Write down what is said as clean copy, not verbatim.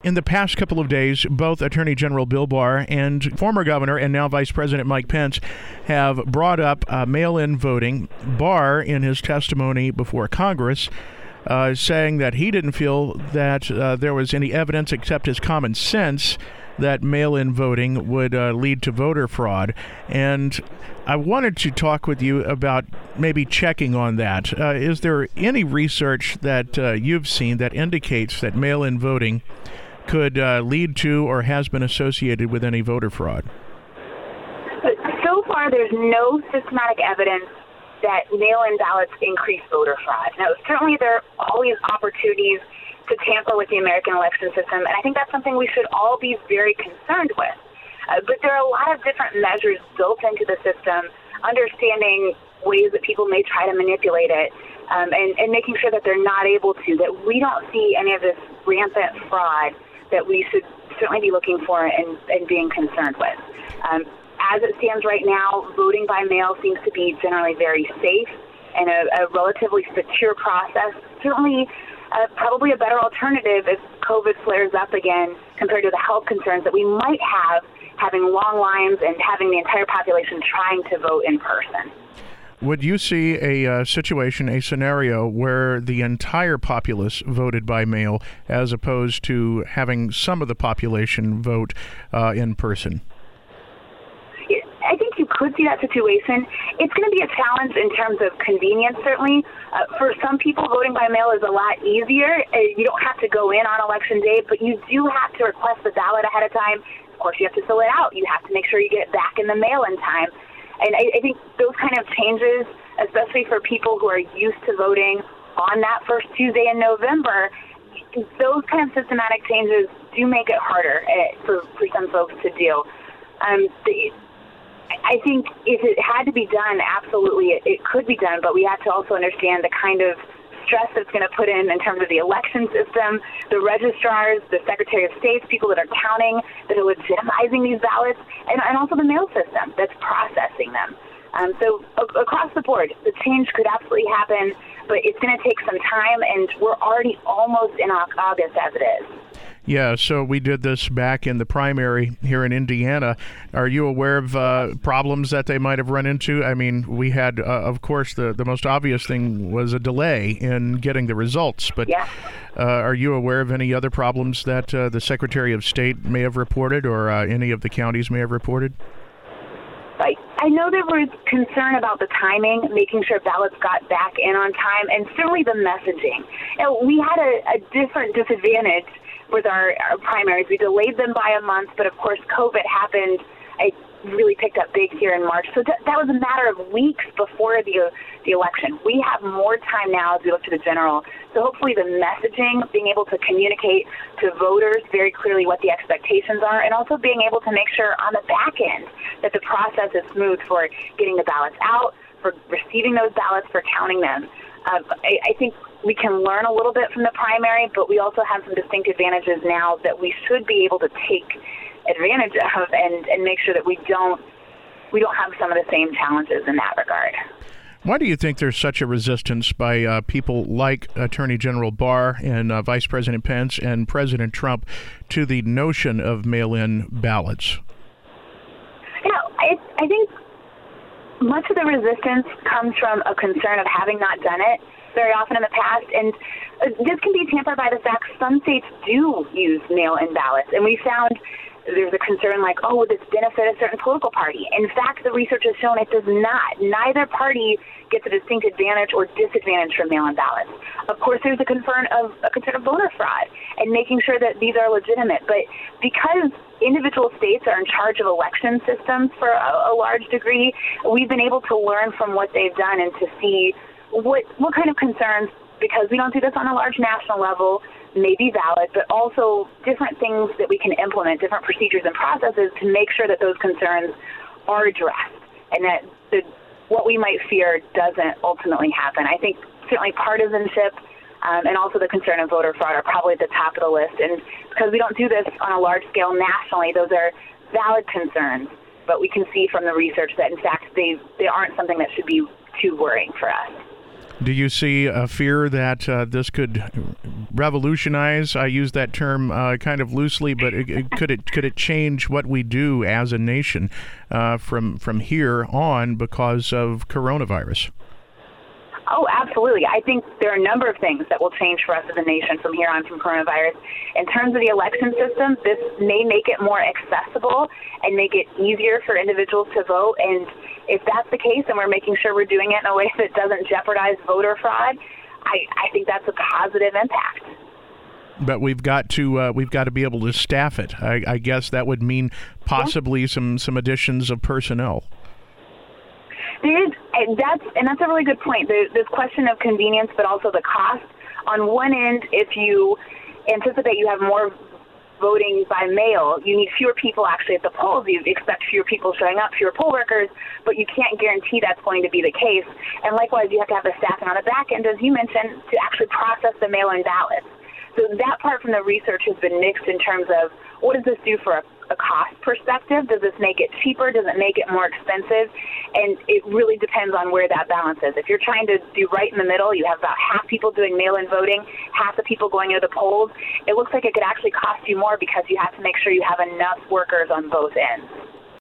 In the past couple of days, both Attorney General Bill Barr and former Governor and now Vice President Mike Pence have brought up mail-in voting. Barr, in his testimony before Congress, saying that he didn't feel that there was any evidence except his common sense that mail-in voting would lead to voter fraud. And I wanted to talk with you about maybe checking on that. Is there any research that you've seen that indicates that mail-in voting could lead to or has been associated with any voter fraud? So far, there's no systematic evidence that mail-in ballots increase voter fraud. Now, certainly there are always opportunities to tamper with the American election system, and I think that's something we should all be very concerned with. But there are a lot of different measures built into the system, understanding ways that people may try to manipulate it, and making sure that they're not able to, that we don't see any of this rampant fraud that we should certainly be looking for and being concerned with. As it stands right now, voting by mail seems to be generally very safe and a relatively secure process. Certainly, probably a better alternative if COVID flares up again compared to the health concerns that we might have having long lines and having the entire population trying to vote in person. Would you see a situation, a scenario where the entire populace voted by mail as opposed to having some of the population vote in person? I think you could see that situation. It's going to be a challenge in terms of convenience, certainly. For some people, voting by mail is a lot easier. You don't have to go in on Election Day, but you do have to request the ballot ahead of time. Of course, you have to fill it out. You have to make sure you get it back in the mail in time. And I think those kind of changes, especially for people who are used to voting on that first Tuesday in November, those kind of systematic changes do make it harder for some folks to do. I think if it had to be done, absolutely it could be done, but we have to also understand the kind of stress that's going to put in terms of the election system, the registrars, the Secretary of State's people that are counting, that are legitimizing these ballots, and also the mail system that's processing them. So across the board, the change could absolutely happen, but it's going to take some time, and we're already almost in August as it is. Yeah, so we did this back in the primary here in Indiana. Are you aware of problems that they might have run into? I mean, we had, of course, the most obvious thing was a delay in getting the results. But yeah. Are you aware of any other problems that the Secretary of State may have reported or any of the counties may have reported? I know there was concern about the timing, making sure ballots got back in on time, and certainly the messaging. We had a different disadvantage with our primaries. We delayed them by a month, but of course COVID happened. It really picked up big here in March. So that was a matter of weeks before the election. We have more time now as we look to the general. So hopefully the messaging, being able to communicate to voters very clearly what the expectations are, and also being able to make sure on the back end that the process is smooth for getting the ballots out, for receiving those ballots, for counting them. I think we can learn a little bit from the primary, but we also have some distinct advantages now that we should be able to take advantage of and make sure that we don't have some of the same challenges in that regard. Why do you think there's such a resistance by people like Attorney General Barr and Vice President Pence and President Trump to the notion of mail-in ballots? I think much of the resistance comes from a concern of having not done it very often in the past, and this can be tempered by the fact some states do use mail-in ballots, and we found there's a concern like, oh, would this benefit a certain political party? In fact, the research has shown it does not. Neither party gets a distinct advantage or disadvantage from mail-in ballots. Of course, there's a concern of voter fraud and making sure that these are legitimate. But because individual states are in charge of election systems for a large degree, we've been able to learn from what they've done and to see what kind of concerns, because we don't do this on a large national level, may be valid, but also different things that we can implement, different procedures and processes to make sure that those concerns are addressed and that what we might fear doesn't ultimately happen. I think certainly partisanship and also the concern of voter fraud are probably at the top of the list. And because we don't do this on a large scale nationally, those are valid concerns, but we can see from the research that, in fact, they aren't something that should be too worrying for us. Do you see a fear that this could revolutionize? I use that term kind of loosely, but could it change what we do as a nation from here on because of coronavirus? Oh, absolutely. I think there are a number of things that will change for us as a nation from here on from coronavirus. In terms of the election system, this may make it more accessible and make it easier for individuals to vote. And if that's the case, and we're making sure we're doing it in a way that doesn't jeopardize voter fraud, I think that's a positive impact. But we've got to be able to staff it. I guess that would mean possibly some additions of personnel. That's a really good point. This question of convenience, but also the cost. On one end, if you anticipate you have more voting by mail, you need fewer people actually at the polls. You expect fewer people showing up, fewer poll workers, but you can't guarantee that's going to be the case. And likewise, you have to have the staffing on the back end, as you mentioned, to actually process the mail-in ballots. So that part from the research has been mixed in terms of what does this do for a cost perspective? Does this make it cheaper? Does it make it more expensive? And it really depends on where that balance is. If you're trying to do right in the middle, you have about half people doing mail-in voting, half the people going to the polls. It looks like it could actually cost you more because you have to make sure you have enough workers on both ends.